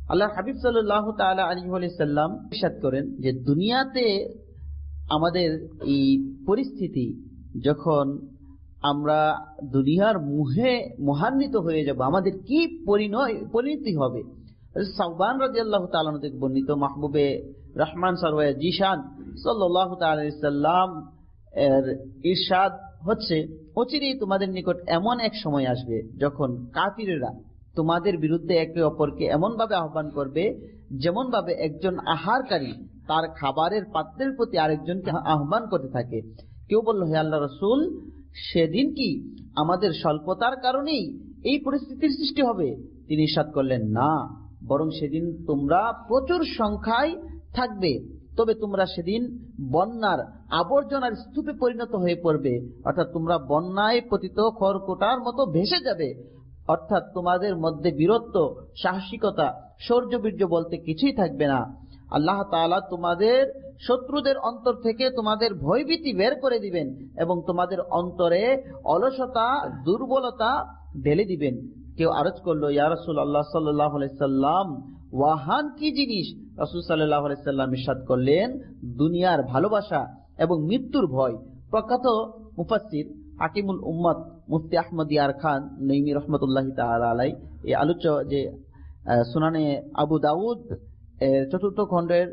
আল্লাহ হাবিব সাল্লাল্লাহু তাআলা আলাইহি ওয়াসাল্লাম ইরশাদ করেন যে দুনিয়াতে আমাদের এই পরিস্থিতি, যখন আমরা দুনিয়ার মোহে মোহান্বিত হয়ে যাব, আমাদের কি পরিণতি হবে। সাওবান রাদিয়াল্লাহু তাআলা থেকে বর্ণিত, মাহবুবে রহমান সরওয়ার জিশান সাল্লাল্লাহু তাআলা আলাইহি সাল্লাম এর ইরশাদ হচ্ছে, অচিরেই তোমাদের নিকট এমন এক সময় আসবে যখন কাফিররা তোমাদের বিরুদ্ধে একে অপরকে এমন ভাবে আহ্বান করবে যেমন ভাবে একজন আহারকারী তার খাবারের পাত্রের প্রতি আরেকজনকে আহ্বান করতে থাকে। কেউ বলল, হে আল্লাহ রাসূল, সেদিন কি আমাদের স্বল্পতার কারণেই এই পরিস্থিতির সৃষ্টি হবে? তিনি ইরশাদ করলেন, না, বরং সেদিন তোমরা প্রচুর সংখ্যায় থাকবে, তবে তোমরা সেদিন বন্যার আবর্জনার স্তূপে পরিণত হয়ে পড়বে, অর্থাৎ তোমরা বন্যায় পতিত খড়কুটার মতো ভেসে যাবে। অর্থাৎ তোমাদের মধ্যে বীরত্ব, সাহসিকতা, শৌর্য-বীর্য বলতে কিছুই থাকবে না। আল্লাহ তাআলা তোমাদের শত্রুদের অন্তর থেকে তোমাদের ভয়ভীতি বের করে দিবেন এবং তোমাদের অন্তরে অলসতা, দুর্বলতা ঢেলে দিবেন। কেউ আরজ করলো, ইয়া রাসূলুল্লাহ সাল্লাল্লাহু আলাইহি সাল্লাম, ওয়াহান কি জিনিস? রাসূল সাল্লাল্লাহু আলাইহি সাল্লাম ইরশাদ করলেন, দুনিয়ার ভালোবাসা এবং মৃত্যুর ভয়। প্রখ্যাত মুফাসসির হাকিমুল উম্মত মুফতি আহমদ ইয়ার খান নঈমী রাহমাতুল্লাহি তাআলা আলাইহি এই আলোচ্য যে সুনানে আবু দাউদ চতুর্থ খণ্ডের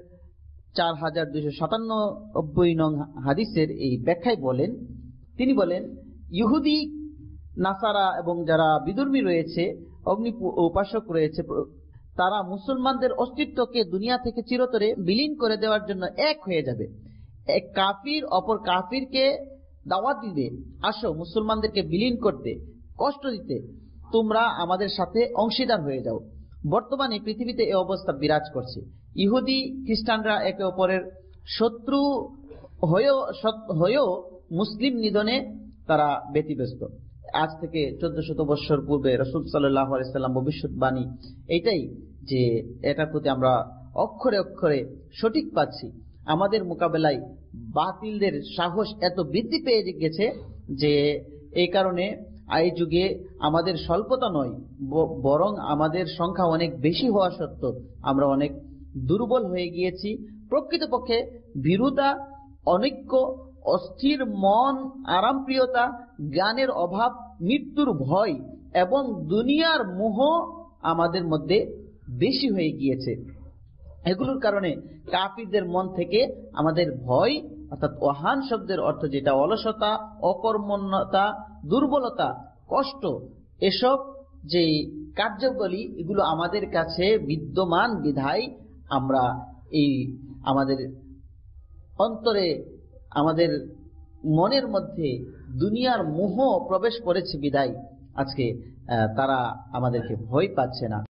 4297 নং হাদিসের এই ব্যাখ্যায় বলেন, তিনি বলেন, ইহুদি, নাসারা এবং যারা বিধর্মী রয়েছে, অগ্নি উপাসক রয়েছে, তারা মুসলমানদের অস্তিত্বকে দুনিয়া থেকে চিরতরে বিলীন করে দেওয়ার জন্য এক হয়ে যাবে। এক কাফির অপর কাফিরকে দাওয়াত দিবে, আসো মুসলমানদেরকে বিলীন করতে, কষ্ট দিতে, তোমরা আমাদের সাথে অংশীদার হয়ে যাও। বর্তমানে পৃথিবীতে এই অবস্থা বিরাজ করছে। ইহুদি খ্রিস্টানরা একে অপরের শত্রু হয়েও মুসলিম নিধনে তারা ব্যতিব্যস্ত। আজ থেকে 1400 বছর পূর্বে রাসূল সাল্লাল্লাহু আলাইহি সাল্লাম ভবিষ্যৎবাণী এইটাই, যে এটার প্রতি আমরা অক্ষরে অক্ষরে সঠিক পাচ্ছি। আমাদের মোকাবেলায় বাতিলদের সাহস এত বৃদ্ধি পেয়ে গেছে যে এই কারণে এই যুগে আমাদের স্বল্পতা নয়, বরং আমাদের সংখ্যা অনেক বেশি হওয়া সত্ত্বেও আমরা অনেক দুর্বল হয়ে গিয়েছি। প্রকৃতপক্ষে ভীরুতা, অনৈক্য, অস্থির মন, আরামপ্রিয়তা, জ্ঞানের অভাব, মৃত্যুর ভয় এবং দুনিয়ার মোহ আমাদের মধ্যে বেশি হয়ে গিয়েছে। এগুলোর কারণে কাফিরদের মন থেকে আমাদের ভয়, অর্থাৎ ওয়াহান শব্দের অর্থ যেটা অলসতা, অকর্মণ্যতা, দুর্বলতা, কষ্ট, এসব যে কার্যগুলি এগুলো আমাদের কাছে বিদ্যমান বিধায় আমরা এই আমাদের অন্তরে, আমাদের মনের মধ্যে দুনিয়ার মোহ প্রবেশ করেছে বিধায় আজকে তারা আমাদেরকে ভয় পাচ্ছে না।